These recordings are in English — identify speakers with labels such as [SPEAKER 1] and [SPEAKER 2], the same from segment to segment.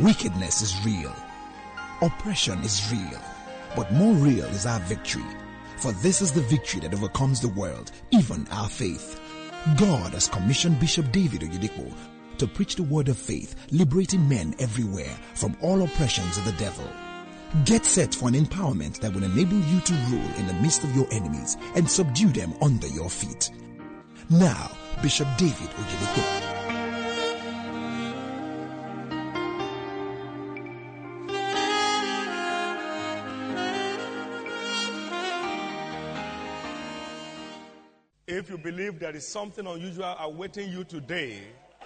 [SPEAKER 1] Wickedness is real. Oppression is real. But more real is our victory. For this is the victory that overcomes the world, even our faith. God has commissioned Bishop David Oyedepo to preach the word of faith, liberating men everywhere from all oppressions of the devil. Get set for an empowerment that will enable you to rule in the midst of your enemies and subdue them under your feet. Now, Bishop David Oyedepo.
[SPEAKER 2] If you believe there is something unusual awaiting you today,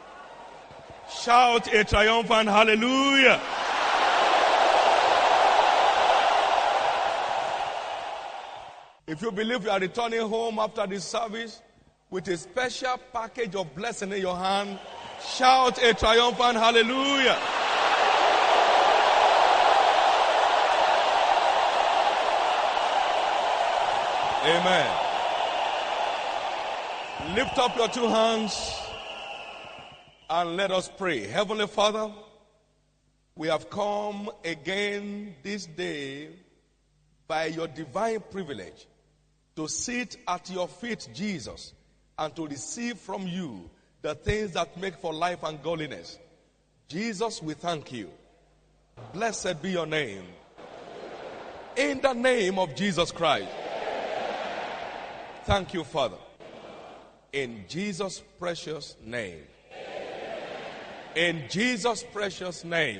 [SPEAKER 2] shout a triumphant hallelujah. If you believe you are returning home after this service with a special package of blessing in your hand, shout a triumphant hallelujah. Amen. Lift up your two hands and let us pray. Heavenly Father, we have come again this day by your divine privilege to sit at your feet, Jesus, and to receive from you the things that make for life and godliness. Jesus, we thank you. Blessed be your name. In the name of Jesus Christ. Thank you, Father. In Jesus' precious name. In Jesus' precious name.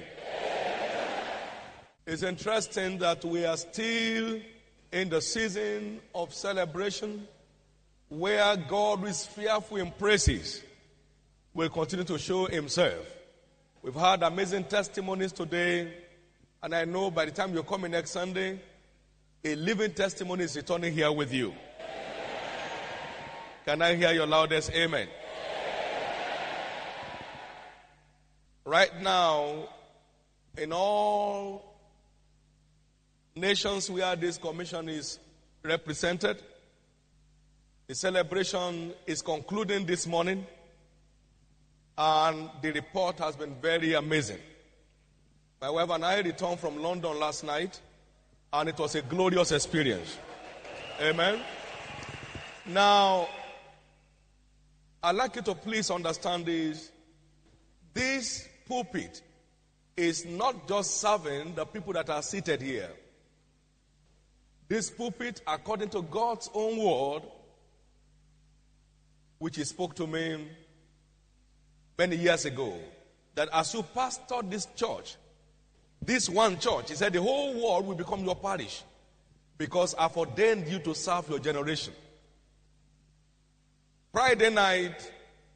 [SPEAKER 2] It's interesting that we are still in the season of celebration where God is fearful in praises will continue to show himself. We've had amazing testimonies today, and I know by the time you're coming next Sunday, a living testimony is returning here with you. Can I hear your loudest amen? Right now, in all nations where this commission is represented, the celebration is concluding this morning, and the report has been very amazing. My wife and I returned from London last night, and it was a glorious experience. Amen. Now, I'd like you to please understand this. This pulpit is not just serving the people that are seated here. This pulpit, according to God's own word, which he spoke to me many years ago, that as you pastor this church, this one church, he said the whole world will become your parish because I've ordained you to serve your generation. Friday night,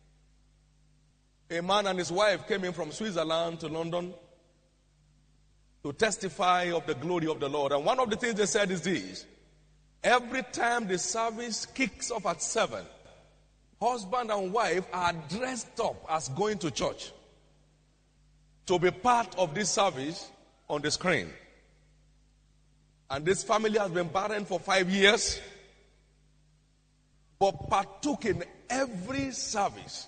[SPEAKER 2] a man and his wife came in from Switzerland to London to testify of the glory of the Lord. And one of the things they said is this: every time the service kicks off at 7, husband and wife are dressed up as going to church to be part of this service on the screen. And this family has been barren for 5 years, but partook in every service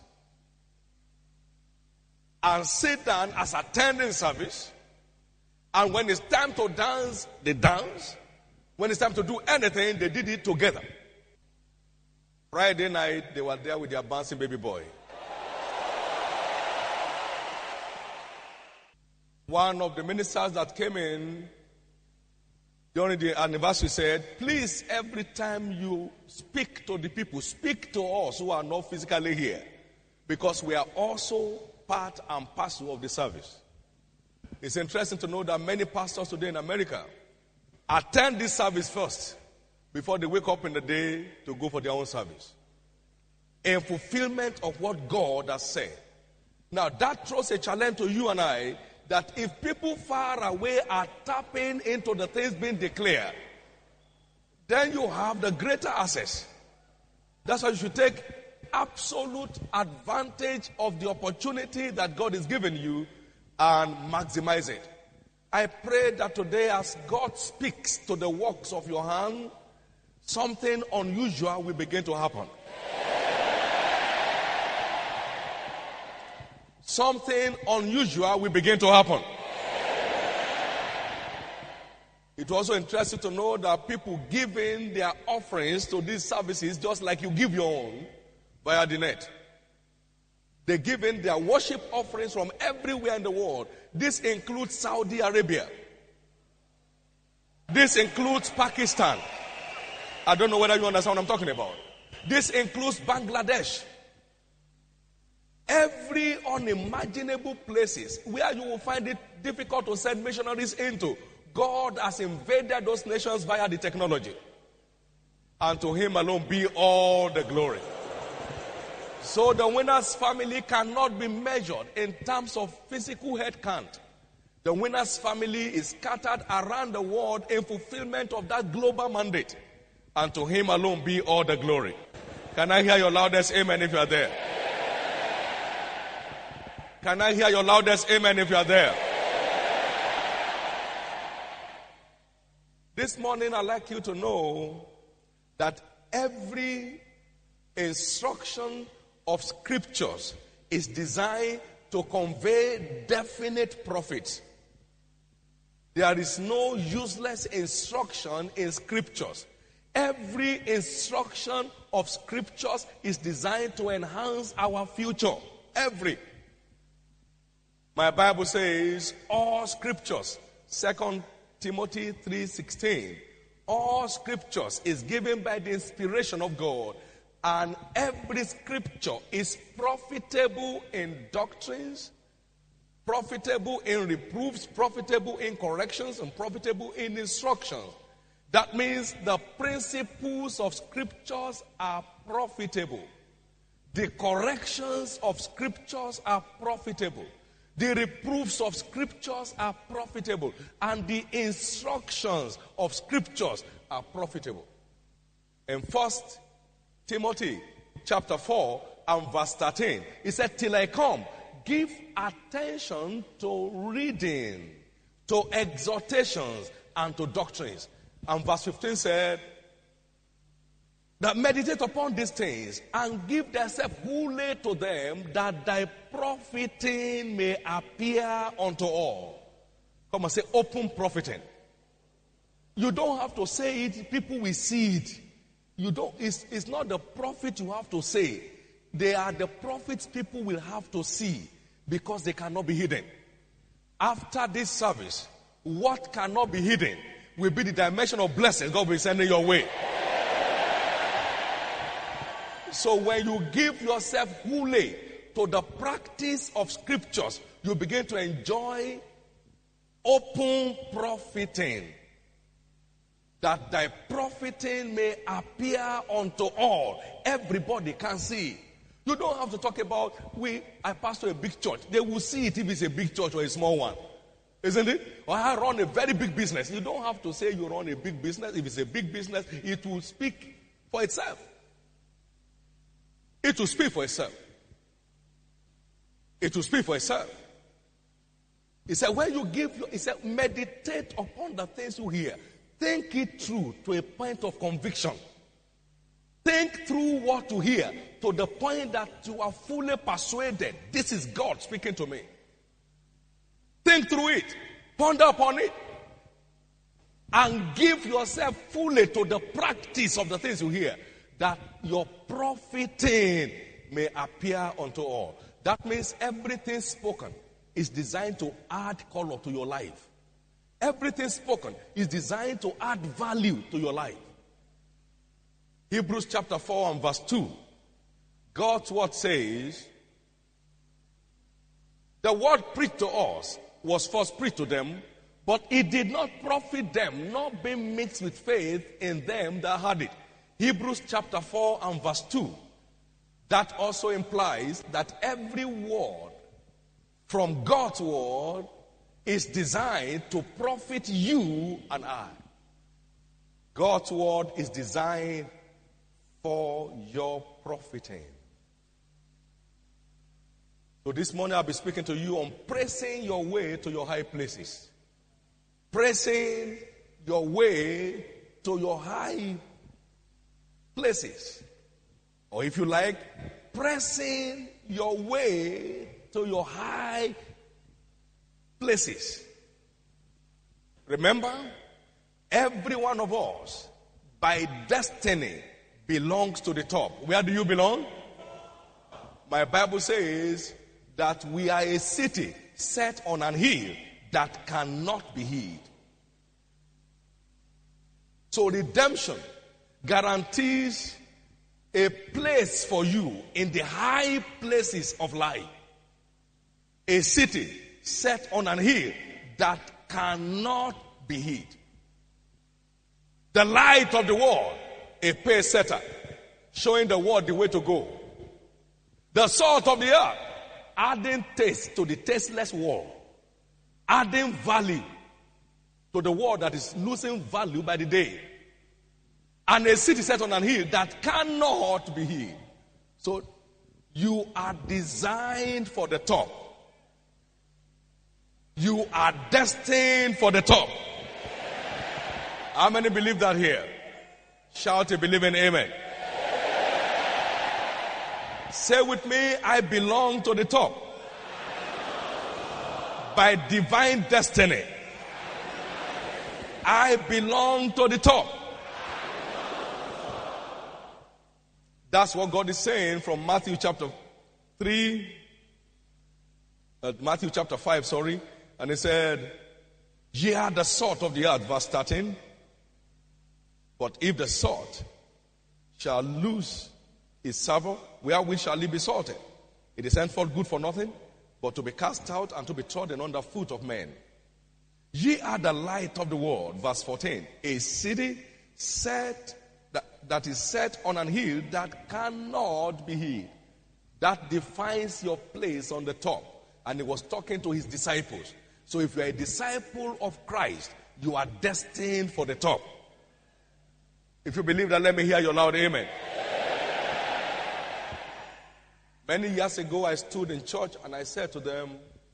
[SPEAKER 2] and sit down as attending service. And when it's time to dance, they dance. When it's time to do anything, they did it together. Friday night, they were there with their bouncing baby boy. One of the ministers that came in during the anniversary said, please, every time you speak to the people, speak to us who are not physically here, because we are also part and parcel of the service. It's interesting to know that many pastors today in America attend this service first before they wake up in the day to go for their own service, in fulfillment of what God has said. Now, that throws a challenge to you and I, that if people far away are tapping into the things being declared, then you have the greater access. That's why you should take absolute advantage of the opportunity that God is giving you and maximize it. I pray that today, as God speaks to the works of your hand, something unusual will begin to happen. Something unusual will begin to happen. It also interests you to know that people giving their offerings to these services just like you give your own via the net. They give in their worship offerings from everywhere in the world. This includes Saudi Arabia. This includes Pakistan. I don't know whether you understand what I'm talking about. This includes Bangladesh. Every unimaginable places where you will find it difficult to send missionaries into, God has invaded those nations via the technology. And to him alone be all the glory. So the winner's family cannot be measured in terms of physical head count. The winner's family is scattered around the world in fulfillment of that global mandate. And to him alone be all the glory. Can I hear your loudest amen if you are there? Can I hear your loudest amen if you are there? This morning I'd like you to know that every instruction of scriptures is designed to convey definite profits. There is no useless instruction in scriptures. Every instruction of scriptures is designed to enhance our future. Every. My Bible says all scriptures, 2 Timothy 3:16, all scriptures is given by the inspiration of God, and every scripture is profitable in doctrines, profitable in reproofs, profitable in corrections, and profitable in instructions. That means the principles of scriptures are profitable. The corrections of scriptures are profitable. The reproofs of scriptures are profitable. And the instructions of scriptures are profitable. In 1 Timothy chapter 4 and verse 13, he said, till I come, give attention to reading, to exhortations, and to doctrines. And verse 15 said, that meditate upon these things and give thyself wholly to them, that thy profiting may appear unto all. Come and say, open profiting. You don't have to say it, people will see it. It's not the profit you have to say. They are the profits people will have to see, because they cannot be hidden. After this service, what cannot be hidden will be the dimension of blessings God will be sending your way. So when you give yourself wholly to the practice of scriptures, you begin to enjoy open profiting. That thy profiting may appear unto all. Everybody can see. You don't have to talk about, I pastor a big church. They will see it if it's a big church or a small one. Isn't it? Or I run a very big business. You don't have to say you run a big business. If it's a big business, it will speak for itself. It will speak for itself. It will speak for itself. He said, when you give, he said, meditate upon the things you hear. Think it through to a point of conviction. Think through what you hear to the point that you are fully persuaded. This is God speaking to me. Think through it. Ponder upon it. And give yourself fully to the practice of the things you hear, that your profiting may appear unto all. That means everything spoken is designed to add color to your life. Everything spoken is designed to add value to your life. Hebrews chapter 4 and verse 2. God's word says, the word preached to us was first preached to them, but it did not profit them, not being mixed with faith in them that had it. Hebrews chapter 4 and verse 2. That also implies that every word from God's word is designed to profit you and I. God's word is designed for your profiting. So this morning I'll be speaking to you on pressing your way to your high places. Pressing your way to your high places. Or if you like, pressing your way to your high places. Remember, Every one of us, by destiny, belongs to the top. Where do you belong? My Bible says that we are a city set on an hill that cannot be hid. So redemption guarantees a place for you in the high places of life. A city set on an hill that cannot be hid. The light of the world, a pace setter, showing the world the way to go. The salt of the earth, adding taste to the tasteless world. Adding value to the world that is losing value by the day. And a city set on an hill that cannot be hid. So you are designed for the top. You are destined for the top. How many believe that here? Shout a believing amen. Say with me, I belong to the top. By divine destiny. I belong to the top. That's what God is saying from Matthew chapter 5, and he said, ye are the salt of the earth, verse 13. But if the salt shall lose its savour, wherewith shall it be salted? It is henceforth good for nothing, but to be cast out and to be trodden under foot of men. Ye are the light of the world, verse 14. A city that is set on an hill that cannot be hid. That defines your place on the top. And he was talking to his disciples. So if you are a disciple of Christ, you are destined for the top. If you believe that, let me hear your loud amen. Many years ago, I stood in church and I said to them,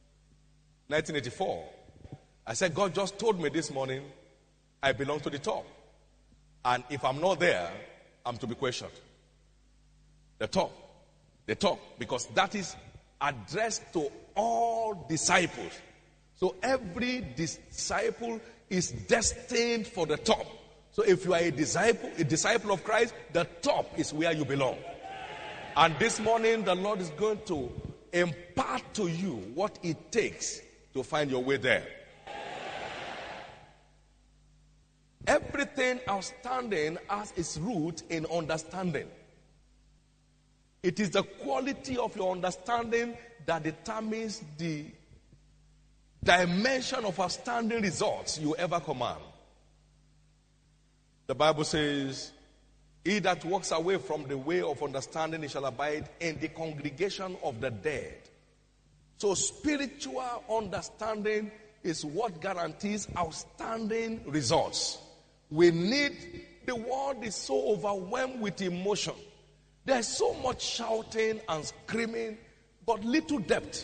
[SPEAKER 2] 1984, I said, God just told me this morning, I belong to the top. And if I'm not there, I'm to be questioned. The top. Because that is addressed to all disciples. So every disciple is destined for the top. So if you are a disciple of Christ, the top is where you belong. And this morning, the Lord is going to impart to you what it takes to find your way there. Everything outstanding has its root in understanding. It is the quality of your understanding that determines the dimension of outstanding results you ever command. The Bible says, he that walks away from the way of understanding, he shall abide in the congregation of the dead. So spiritual understanding is what guarantees outstanding results. We need, the world is so overwhelmed with emotion. There's so much shouting and screaming, but little depth.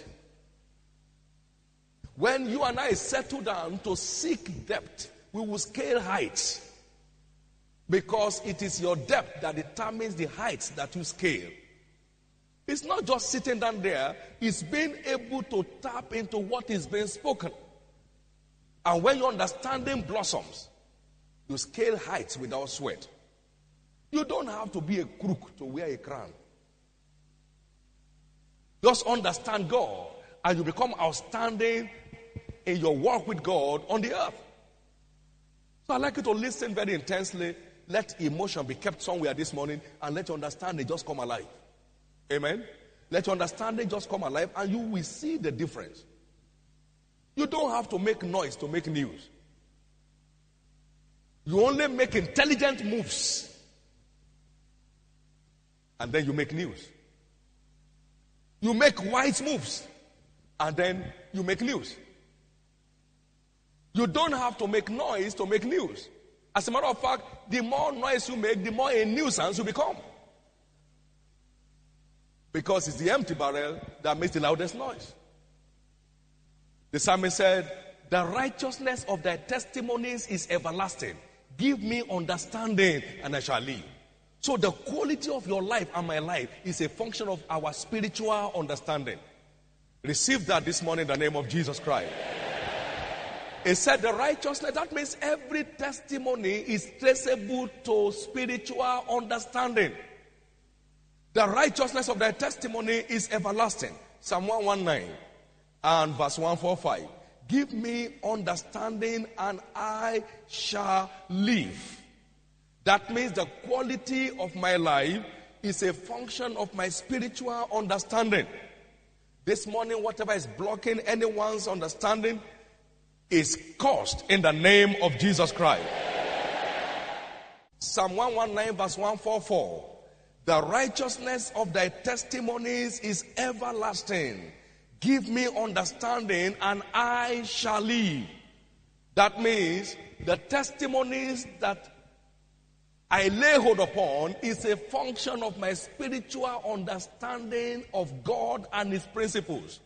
[SPEAKER 2] When you and I settle down to seek depth, we will scale heights. Because it is your depth that determines the heights that you scale. It's not just sitting down there, it's being able to tap into what is being spoken. And when your understanding blossoms, you scale heights without sweat. You don't have to be a crook to wear a crown. Just understand God, and you become outstanding in your walk with God on the earth. So I'd like you to listen very intensely. Let emotion be kept somewhere this morning, and let your understanding just come alive. Amen? Let your understanding just come alive, and you will see the difference. You don't have to make noise to make news. You only make intelligent moves, and then you make news. You make wise moves, and then you make news. You don't have to make noise to make news. As a matter of fact, the more noise you make, the more a nuisance you become. Because it's the empty barrel that makes the loudest noise. The psalmist said, the righteousness of thy testimonies is everlasting. Give me understanding and I shall live. So the quality of your life and my life is a function of our spiritual understanding. Receive that this morning in the name of Jesus Christ. It said the righteousness, that means every testimony is traceable to spiritual understanding. The righteousness of thy testimony is everlasting. Psalm 119 and verse 145. Give me understanding and I shall live. That means the quality of my life is a function of my spiritual understanding. This morning, whatever is blocking anyone's understanding is cursed in the name of Jesus Christ. Psalm 119 verse 144. The righteousness of thy testimonies is everlasting. Give me understanding and I shall live. That means the testimonies that I lay hold upon is a function of my spiritual understanding of God and His principles.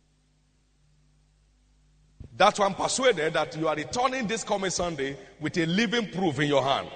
[SPEAKER 2] That's why I'm persuaded that you are returning this coming Sunday with a living proof in your hand.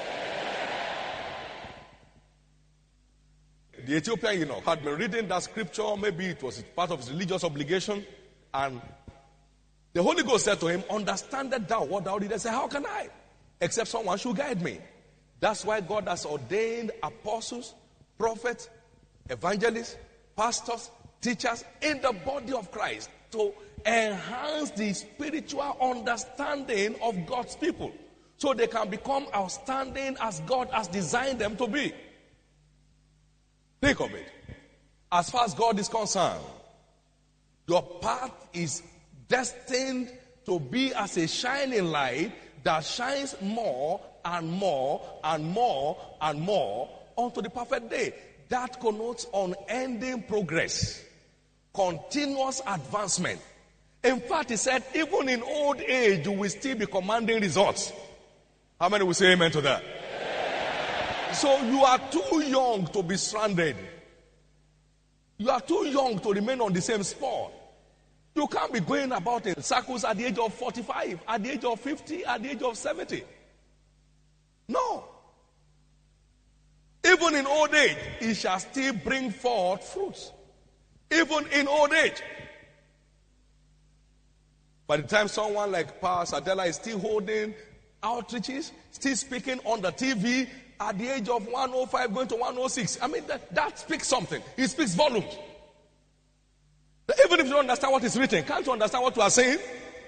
[SPEAKER 2] The Ethiopian had been reading that scripture, maybe it was part of his religious obligation, and the Holy Ghost said to him, understandest thou what thou didst? He said, how can I? Except someone should guide me. That's why God has ordained apostles, prophets, evangelists, pastors, teachers in the body of Christ to enhance the spiritual understanding of God's people so they can become outstanding as God has designed them to be. Think of it. As far as God is concerned, your path is destined to be as a shining light that shines more and more and more and more unto the perfect day. That connotes unending progress, continuous advancement. In fact, he said, even in old age, you will still be commanding results. How many will say amen to that? So you are too young to be stranded. You are too young to remain on the same spot. You can't be going about in circles at the age of 45, at the age of 50, at the age of 70. No. Even in old age, he shall still bring forth fruits. Even in old age. By the time someone like Pastor Adela is still holding outreaches, still speaking on the TV, at the age of 105 going to 106. I mean, that speaks something. It speaks volumes. Even if you don't understand what is written, can't you understand what you are saying?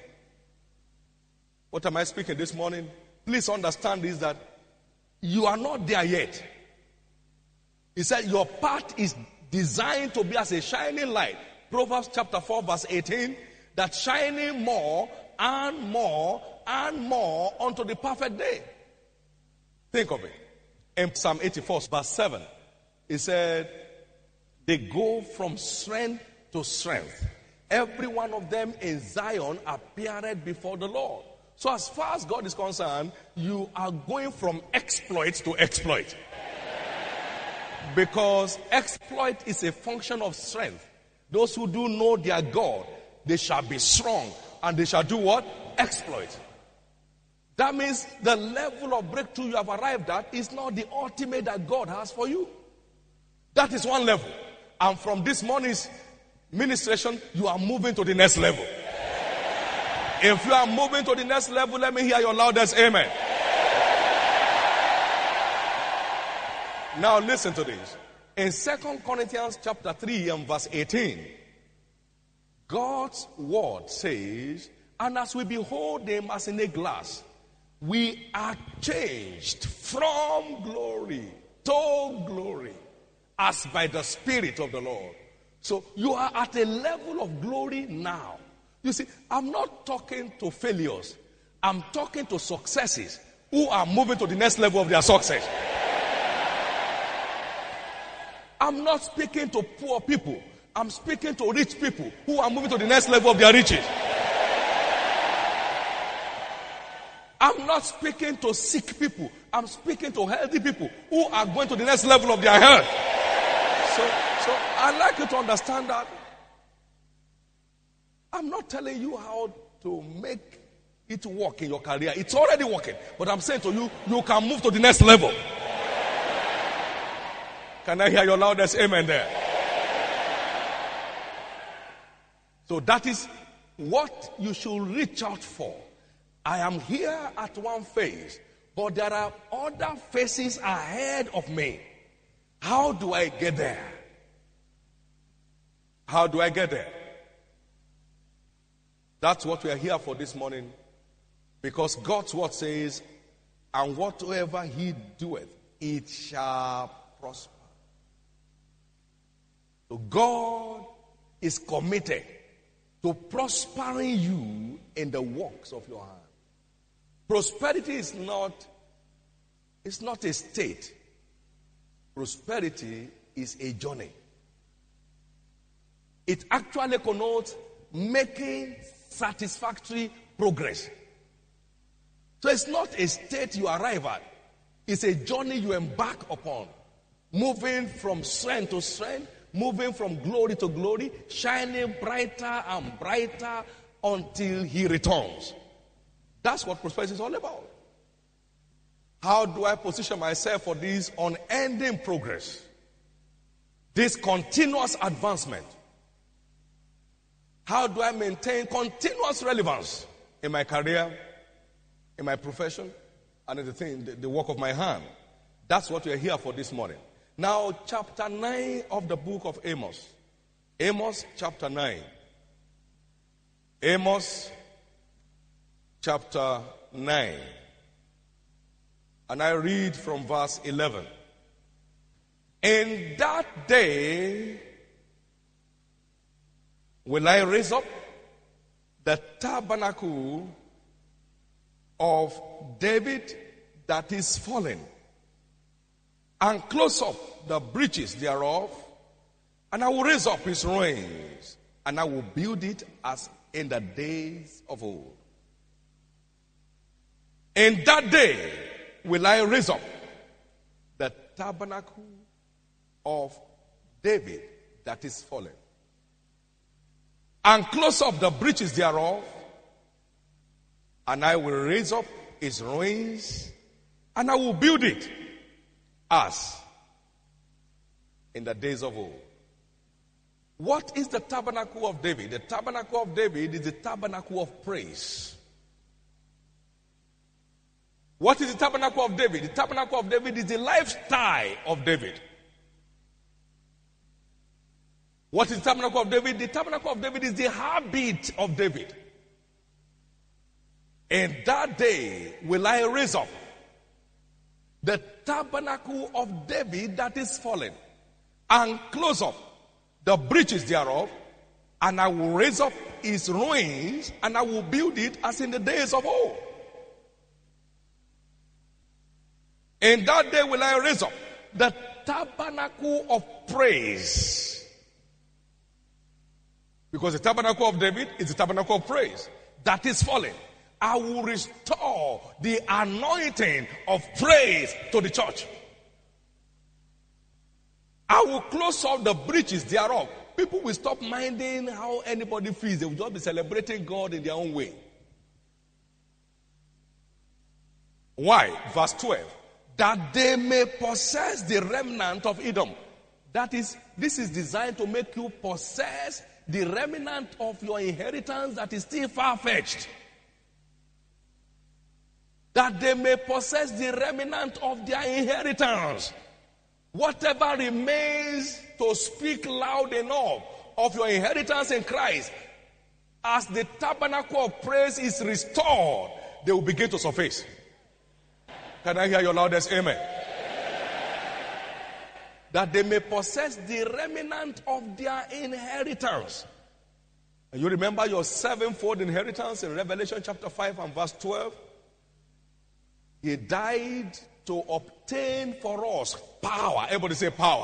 [SPEAKER 2] What am I speaking this morning? Please understand this, that you are not there yet. He said your path is designed to be as a shining light. Proverbs chapter 4 verse 18, that shining more and more and more unto the perfect day. Think of it. In Psalm 84 verse 7, it said, they go from strength to strength. Every one of them in Zion appeared before the Lord. So as far as God is concerned, you are going from exploit to exploit. Because exploit is a function of strength. Those who do know their God, they shall be strong. And they shall do what? Exploit. That means the level of breakthrough you have arrived at is not the ultimate that God has for you. That is one level. And from this morning's ministration, you are moving to the next level. If you are moving to the next level, let me hear your loudest amen. Now listen to this. In 2 Corinthians chapter 3 and verse 18, God's word says, and as we behold him as in a glass, we are changed from glory to glory as by the Spirit of the Lord. So you are at a level of glory now. You see, I'm not talking to failures. I'm talking to successes who are moving to the next level of their success. I'm not speaking to poor people. I'm speaking to rich people who are moving to the next level of their riches. I'm not speaking to sick people. I'm speaking to healthy people who are going to the next level of their health. So I'd like you to understand that I'm not telling you how to make it work in your career. It's already working. But I'm saying to you, you can move to the next level. Can I hear your loudest amen there? So that is what you should reach out for. I am here at one phase, but there are other phases ahead of me. How do I get there? How do I get there? That's what we are here for this morning. Because God's word says, and whatsoever he doeth, it shall prosper. So God is committed to prospering you in the works of your hand. Prosperity is not a state. Prosperity is a journey. It actually connotes making satisfactory progress. So it's not a state you arrive at. It's a journey you embark upon. Moving from strength to strength, moving from glory to glory, shining brighter and brighter until he returns. That's what prosperity is all about. How do I position myself for this unending progress? This continuous advancement. How do I maintain continuous relevance in my career, in my profession, and in the work of my hand? That's what we are here for this morning. Now, chapter 9 of the book of Amos. Amos chapter 9. Amos chapter 9. And I read from verse 11. In that day will I raise up the tabernacle of David that is fallen, and close up the breaches thereof, and I will raise up his ruins, and I will build it as in the days of old. In that day will I raise up the tabernacle of David that is fallen, and close up the breaches thereof, and I will raise up his ruins, and I will build it as in the days of old. What is the tabernacle of David? The tabernacle of David is the tabernacle of praise. What is the tabernacle of David? The tabernacle of David is the lifestyle of David. What is the tabernacle of David? The tabernacle of David is the habit of David. In that day will I raise up the tabernacle of David that is fallen, and close up the breaches thereof, and I will raise up his ruins, and I will build it as in the days of old. In that day will I raise up the tabernacle of praise. Because the tabernacle of David is the tabernacle of praise that is fallen. I will restore the anointing of praise to the church. I will close up the breaches thereof. People will stop minding how anybody feels. They will just be celebrating God in their own way. Why? Verse 12. That they may possess the remnant of Edom. This is designed to make you possess the remnant of your inheritance that is still far-fetched. That they may possess the remnant of their inheritance. Whatever remains to speak loud enough of your inheritance in Christ, as the tabernacle of praise is restored, they will begin to surface. Can I hear your loudest amen? That they may possess the remnant of their inheritance. And you remember your sevenfold inheritance in Revelation chapter 5 and verse 12? He died to obtain for us power. Everybody say power.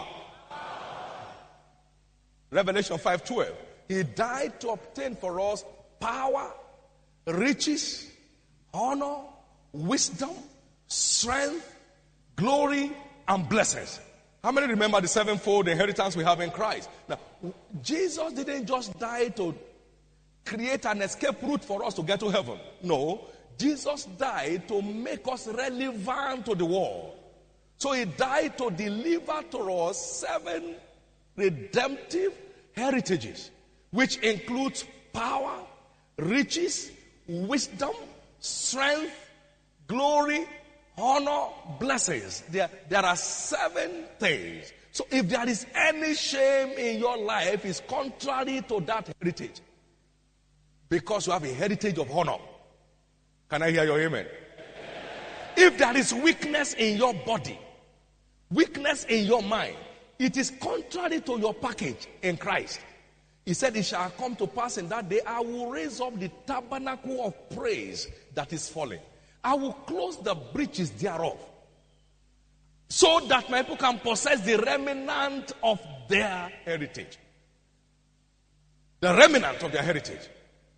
[SPEAKER 2] Revelation 5:12. He died to obtain for us power, riches, honor, wisdom, strength, glory, and blessings. How many remember the sevenfold inheritance we have in Christ? Now, Jesus didn't just die to create an escape route for us to get to heaven. No. Jesus died to make us relevant to the world. So he died to deliver to us 7 redemptive heritages, which includes power, riches, wisdom, strength, glory, honor, blessings. There are 7 things. So if there is any shame in your life, it's contrary to that heritage. Because you have a heritage of honor. Can I hear your amen? If there is weakness in your body, weakness in your mind, it is contrary to your package in Christ. He said, it shall come to pass in that day, I will raise up the tabernacle of praise that is fallen. I will close the breaches thereof, so that my people can possess the remnant of their heritage. The remnant of their heritage.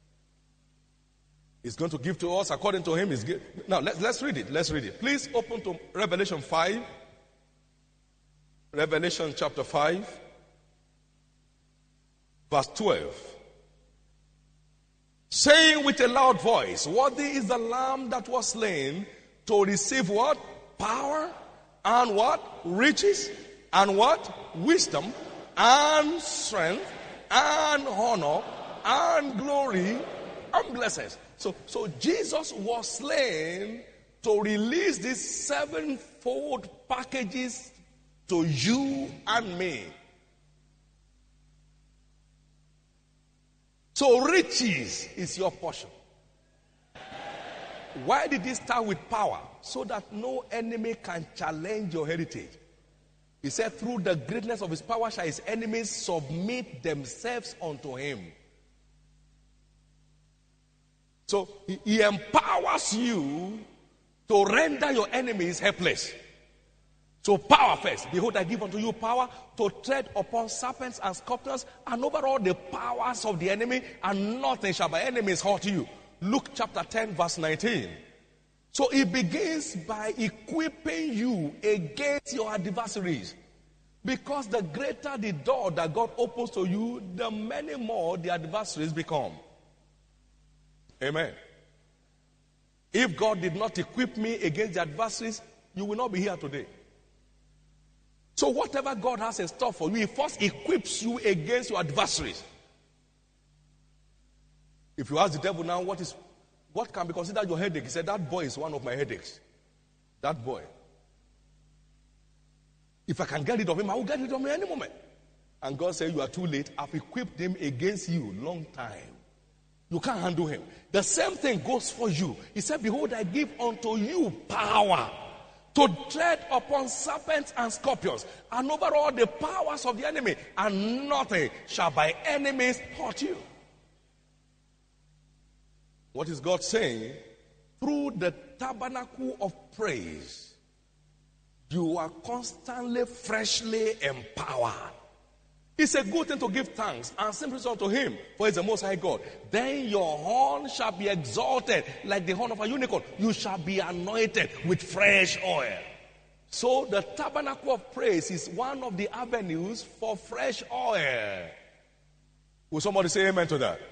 [SPEAKER 2] He's going to give to us according to him. Now, let's read it. Let's read it. Please open to Revelation 5. Revelation chapter 5. Verse 12. Saying with a loud voice, worthy is the Lamb that was slain to receive what? Power and what? Riches and what? Wisdom and strength and honor and glory and blessings. So Jesus was slain to release these 7-fold packages to you and me. So riches is your portion. Why did he start with power? So that no enemy can challenge your heritage. He said, through the greatness of his power shall his enemies submit themselves unto him. So he empowers you to render your enemies helpless. So power first. Behold, I give unto you power to tread upon serpents and scorpions and over all the powers of the enemy, and nothing shall by enemies hurt you. Luke chapter 10 verse 19. So it begins by equipping you against your adversaries. Because the greater the door that God opens to you, the many more the adversaries become. Amen. If God did not equip me against the adversaries, you will not be here today. So whatever God has in store for you, he first equips you against your adversaries. If you ask the devil now, what can be considered your headache? He said, that boy is one of my headaches. That boy. If I can get rid of him, I will get rid of him any moment. And God said, you are too late. I've equipped him against you long time. You can't handle him. The same thing goes for you. He said, behold, I give unto you power to tread upon serpents and scorpions and over all the powers of the enemy, and nothing shall by enemies hurt you. What is God saying? Through the tabernacle of praise, you are constantly, freshly empowered. It's a good thing to give thanks and sing praise unto him, for he is the Most High God. Then your horn shall be exalted like the horn of a unicorn. You shall be anointed with fresh oil. So the tabernacle of praise is one of the avenues for fresh oil. Will somebody say amen to that?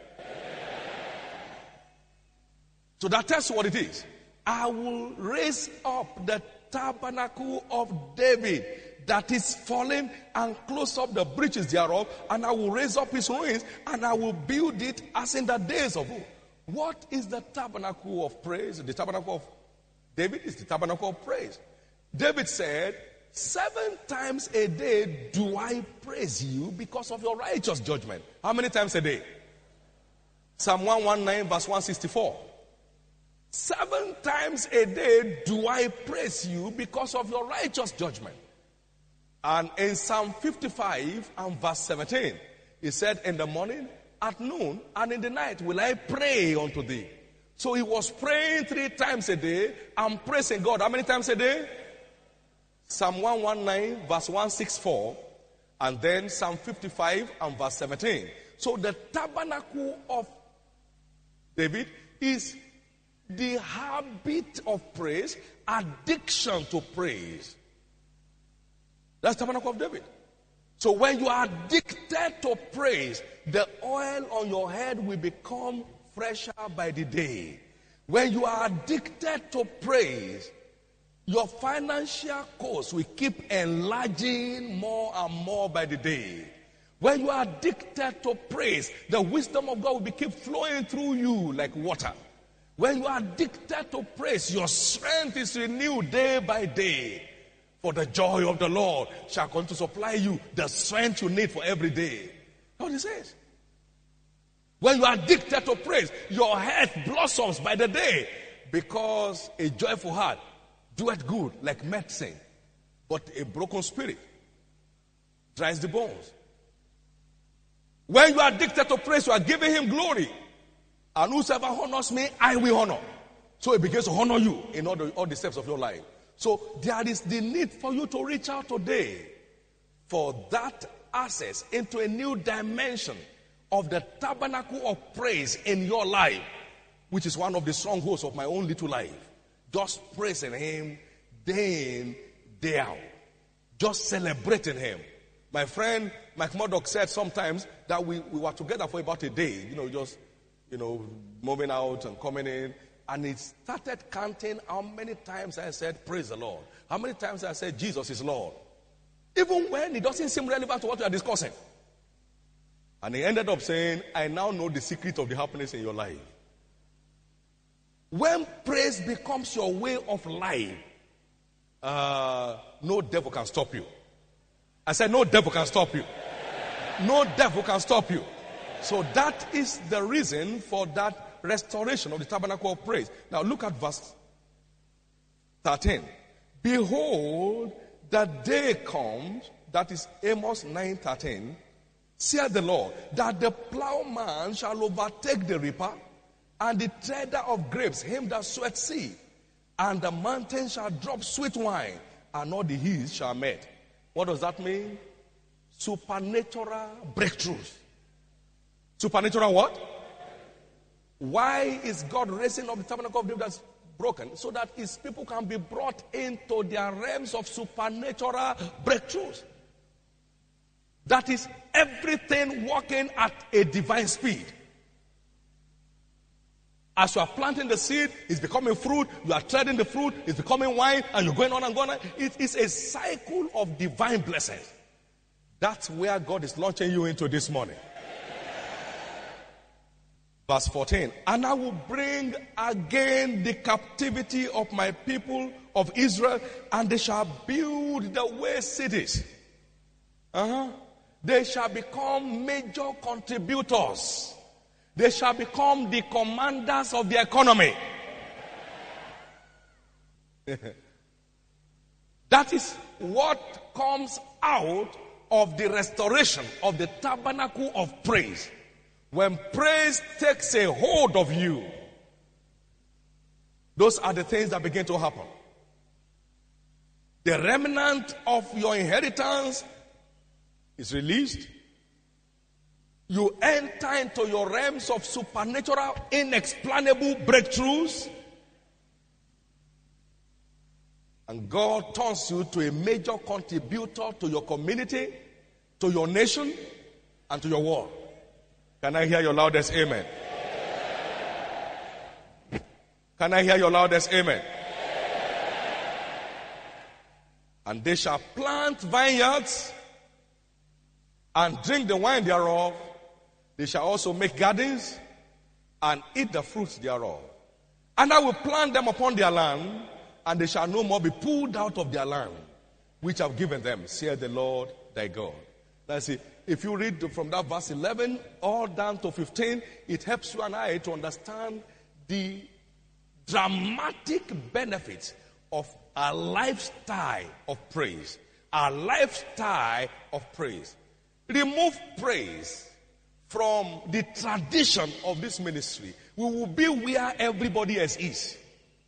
[SPEAKER 2] So that tells you what it is. I will raise up the tabernacle of David that is fallen, and close up the breaches thereof, and I will raise up his ruins, and I will build it as in the days of old. What is the tabernacle of praise? The tabernacle of David is the tabernacle of praise. David said, 7 times a day do I praise you because of your righteous judgment. How many times a day? Psalm 119 verse 164. 7 times a day do I praise you because of your righteous judgment. And in Psalm 55 and verse 17, he said, in the morning, at noon, and in the night will I pray unto thee. So he was praying 3 times a day and praising God. How many times a day? Psalm 119 verse 164, and then Psalm 55 and verse 17. So the tabernacle of David is the habit of praise, addiction to praise. That's the tabernacle of David. So when you are addicted to praise, the oil on your head will become fresher by the day. When you are addicted to praise, your financial costs will keep enlarging more and more by the day. When you are addicted to praise, the wisdom of God will keep flowing through you like water. When you are addicted to praise, your strength is renewed day by day. For the joy of the Lord shall continue to supply you the strength you need for every day. That's what he says. When you are addicted to praise, your health blossoms by the day, because a joyful heart doeth good like medicine, but a broken spirit dries the bones. When you are addicted to praise, you are giving him glory. And whosoever honors me, I will honor. So he begins to honor you in all the steps of your life. So there is the need for you to reach out today for that access into a new dimension of the tabernacle of praise in your life, which is one of the strongholds of my own little life. Just praising him day in, day out. Just celebrating him. My friend Mike Murdoch said sometimes that we were together for about a day, just moving out and coming in. And he started counting how many times I said, praise the Lord. How many times I said, Jesus is Lord. Even when it doesn't seem relevant to what we are discussing. And he ended up saying, I now know the secret of the happiness in your life. When praise becomes your way of life, no devil can stop you. I said, no devil can stop you. No devil can stop you. So that is the reason for that restoration of the tabernacle of praise. Now look at verse 13. Behold, the day comes, that is Amos 9:13, saith the Lord, that the plowman shall overtake the reaper, and the treader of grapes him that soweth seed, and the mountain shall drop sweet wine, and all the hills shall melt. What does that mean? Supernatural breakthroughs. Supernatural what? Why is God raising up the tabernacle of David that's broken? So that his people can be brought into their realms of supernatural breakthroughs. That is everything working at a divine speed. As you are planting the seed, it's becoming fruit. You are treading the fruit, it's becoming wine, and you're going on and going on. It is a cycle of divine blessings. That's where God is launching you into this morning. Verse 14, and I will bring again the captivity of my people of Israel, and they shall build the waste cities. They shall become major contributors. They shall become the commanders of the economy. That is what comes out of the restoration of the tabernacle of praise. When praise takes a hold of you, those are the things that begin to happen. The remnant of your inheritance is released. You enter into your realms of supernatural, inexplainable breakthroughs. And God turns you to a major contributor to your community, to your nation, and to your world. Can I hear your loudest amen? Can I hear your loudest amen? And they shall plant vineyards and drink the wine thereof. They shall also make gardens and eat the fruits thereof. And I will plant them upon their land, and they shall no more be pulled out of their land, which I've given them, saith the Lord thy God. Let's see. If you read from that verse 11 all down to 15, it helps you and I to understand the dramatic benefits of a lifestyle of praise. A lifestyle of praise. Remove praise from the tradition of this ministry. We will be where everybody else is.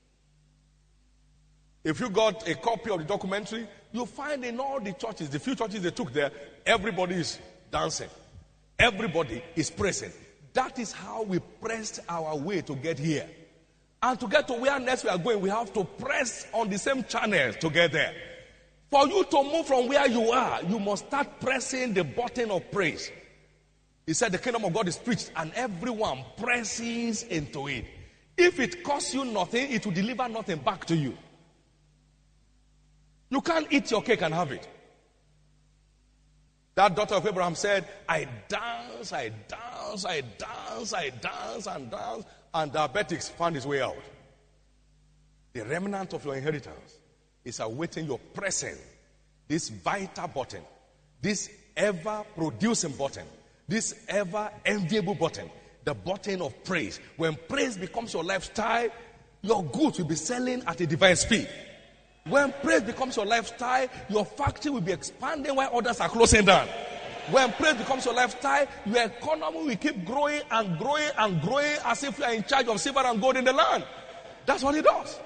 [SPEAKER 2] If you got a copy of the documentary, you'll find in all the churches, the few churches they took there, everybody is dancing. Everybody is praising. That is how we pressed our way to get here. And to get to where next we are going, we have to press on the same channel to get there. For you to move from where you are, you must start pressing the button of praise. He said the kingdom of God is preached and everyone presses into it. If it costs you nothing, it will deliver nothing back to you. You can't eat your cake and have it. That daughter of Abraham said, I dance, I dance, I dance, I dance, and dance, and diabetics found his way out. The remnant of your inheritance is awaiting your pressing, this vital button, this ever-producing button, this ever-enviable button, the button of praise. When praise becomes your lifestyle, your goods will be selling at a divine speed. When praise becomes your lifestyle, your factory will be expanding while others are closing down. When praise becomes your lifestyle, your economy will keep growing and growing and growing as if you are in charge of silver and gold in the land. That's what he does.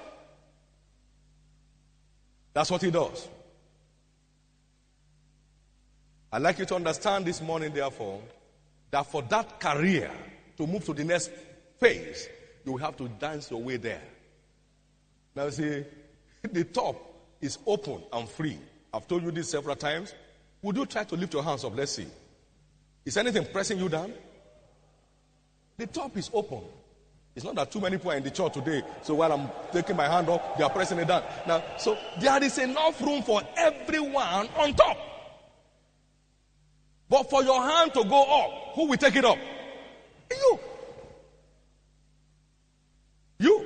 [SPEAKER 2] That's what he does. I'd like you to understand this morning, therefore, that for that career to move to the next phase, you will have to dance your way there. Now, see, the top is open and free. I've told you this several times. Would you try to lift your hands up? Let's see. Is anything pressing you down? The top is open. It's not that too many people are in the church today, so while I'm taking my hand up, they are pressing it down. Now, so there is enough room for everyone on top. But for your hand to go up, who will take it up? You. You.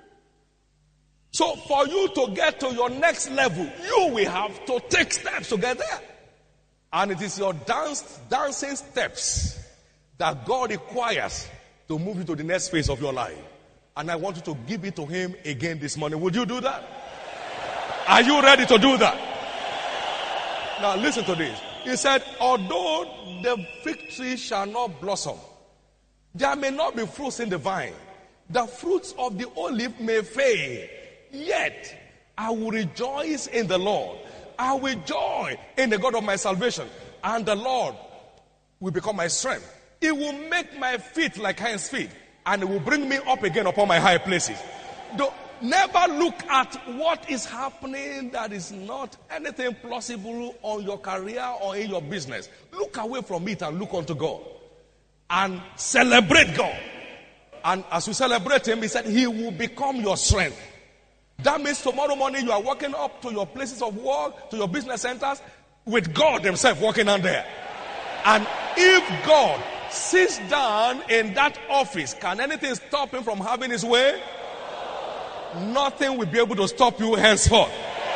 [SPEAKER 2] So for you to get to your next level, you will have to take steps to get there. And it is your dancing steps that God requires to move you to the next phase of your life. And I want you to give it to him again this morning. Would you do that? Are you ready to do that? Now listen to this. He said, although the fig tree shall not blossom, there may not be fruits in the vine, the fruits of the olive may fail, yet I will rejoice in the Lord. I will joy in the God of my salvation, and the Lord will become my strength. It will make my feet like hinds' feet, and it will bring me up again upon my high places. Never look at what is happening that is not anything plausible on your career or in your business. Look away from it and look unto God. And celebrate God. And as you celebrate him, he said he will become your strength. That means tomorrow morning you are walking up to your places of work, to your business centers, with God himself walking on there. And if God sits down in that office, can anything stop him from having his way? Nothing will be able to stop you henceforth.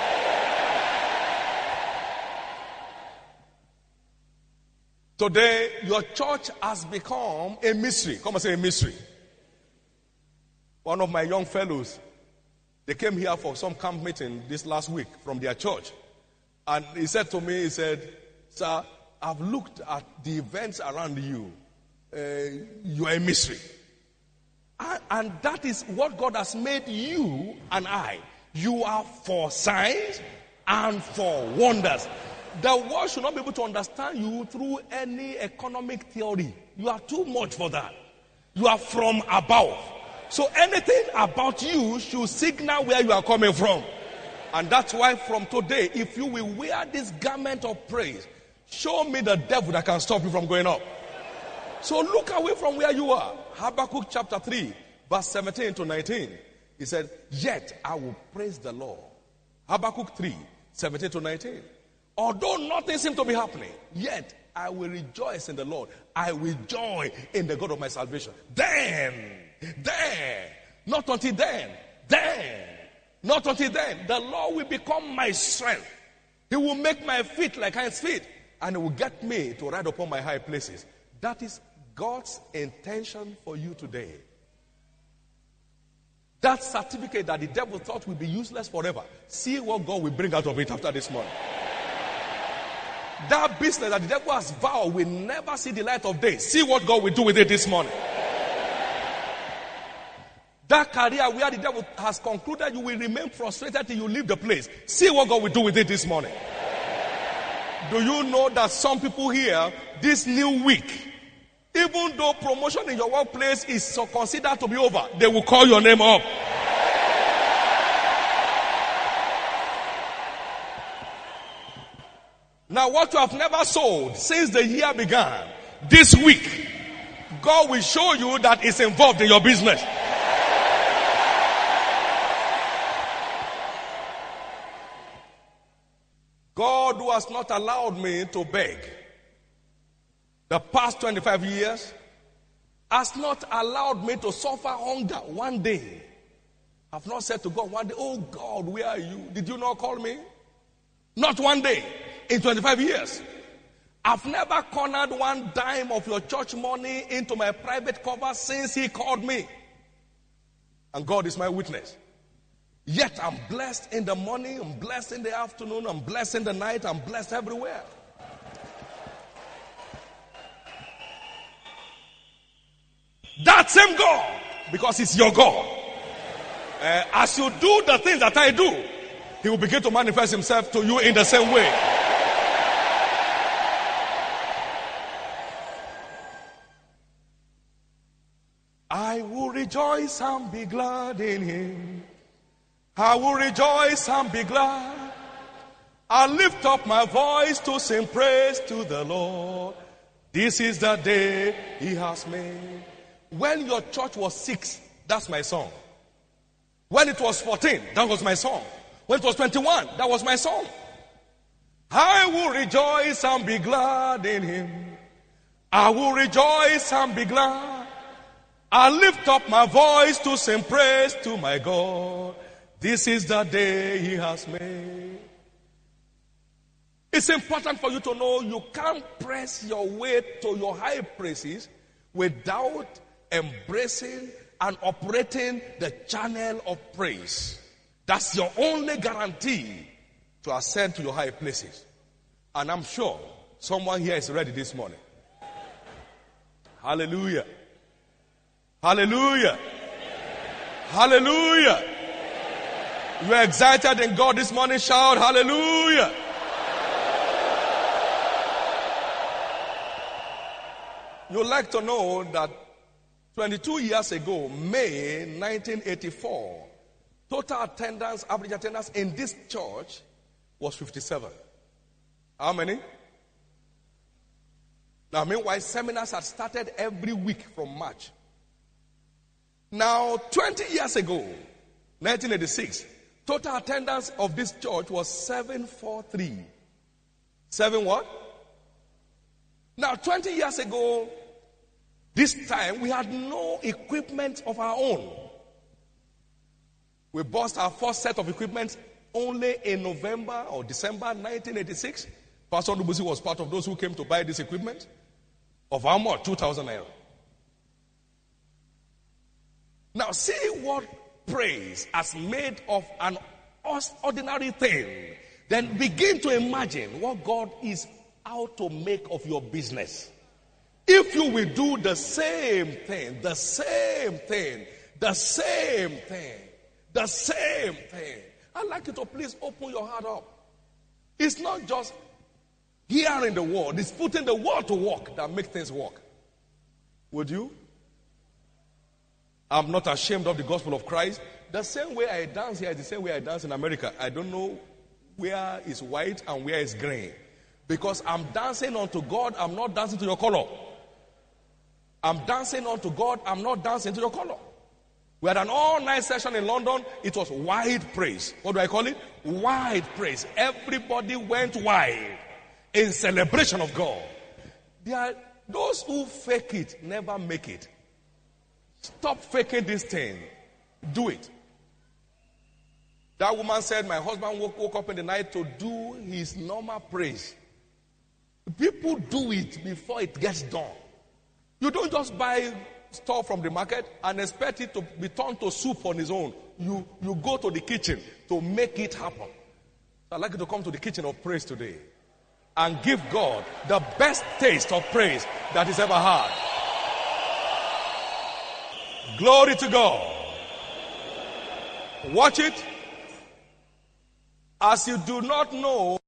[SPEAKER 2] Today, your church has become a mystery. Come and say a mystery. One of my young fellows, they came here for some camp meeting this last week from their church. And he said to me, he said, sir, I've looked at the events around you. You are a mystery. And that is what God has made you and I. You are for signs and for wonders. The world should not be able to understand you through any economic theory. You are too much for that. You are from above. So anything about you should signal where you are coming from. And that's why from today, if you will wear this garment of praise, show me the devil that can stop you from going up. So look away from where you are. Habakkuk chapter 3, verse 17 to 19. He said, yet I will praise the Lord. Habakkuk 3, 17 to 19. Although nothing seems to be happening, yet I will rejoice in the Lord. I will joy in the God of my salvation. Then, not until then, not until then, the Lord will become my strength. He will make my feet like hinds' feet, and he will get me to ride upon my high places. That is God's intention for you today. That certificate that the devil thought would be useless forever, see what God will bring out of it after this morning. That business that the devil has vowed will never see the light of day, see what God will do with it this morning. That career where the devil has concluded you will remain frustrated till you leave the place, see what God will do with it this morning. Do you know that some people here, this new week, even though promotion in your workplace is so considered to be over, they will call your name up. Now what you have never sold since the year began, this week, God will show you that it's involved in your business. God who has not allowed me to beg, the past 25 years has not allowed me to suffer hunger one day. I've not said to God one day, oh God, where are you? Did you not call me? Not one day in 25 years. I've never cornered one dime of your church money into my private cover since he called me. And God is my witness. Yet I'm blessed in the morning, I'm blessed in the afternoon, I'm blessed in the night, I'm blessed everywhere. That same God, because it's your God. As you do the things that I do, he will begin to manifest himself to you in the same way. I will rejoice and be glad in him. I will rejoice and be glad. I'll lift up my voice to sing praise to the Lord. This is the day he has made. When your church was 6, that's my song. When it was 14, that was my song. When it was 21, that was my song. I will rejoice and be glad in him. I will rejoice and be glad. I lift up my voice to sing praise to my God. This is the day he has made. It's important for you to know you can't press your way to your high praises without embracing and operating the channel of praise. That's your only guarantee to ascend to your high places. And I'm sure someone here is ready this morning. Hallelujah. Hallelujah. Hallelujah. You are excited in God this morning, shout hallelujah. You'd like to know that 22 years ago, May 1984, total attendance, average attendance in this church was 57. How many? Now, meanwhile, seminars had started every week from March. Now, 20 years ago, 1986, total attendance of this church was 743. 7 what? Now, 20 years ago, this time, we had no equipment of our own. We bought our first set of equipment only in November or December 1986. Pastor Ndubusi was part of those who came to buy this equipment. Of how much? 2,000 naira. Now, see what praise has made of an ordinary thing. Then begin to imagine what God is out to make of your business. If you will do the same thing, the same thing, the same thing, the same thing, I'd like you to please open your heart up. It's not just hearing the word, it's putting the word to work that makes things work. Would you? I'm not ashamed of the gospel of Christ. The same way I dance here is the same way I dance in America. I don't know where is white and where is green. Because I'm dancing unto God, I'm not dancing to your color. I'm dancing unto God, I'm not dancing to your color. We had an all-night session in London. It was wide praise. What do I call it? Wide praise. Everybody went wide in celebration of God. There are those who fake it, never make it. Stop faking this thing. Do it. That woman said, my husband woke up in the night to do his normal praise. People do it before it gets done. You don't just buy stuff from the market and expect it to be turned to soup on its own. You go to the kitchen to make it happen. So I'd like you to come to the kitchen of praise today and give God the best taste of praise that he's ever had. Glory to God. Watch it. As you do not know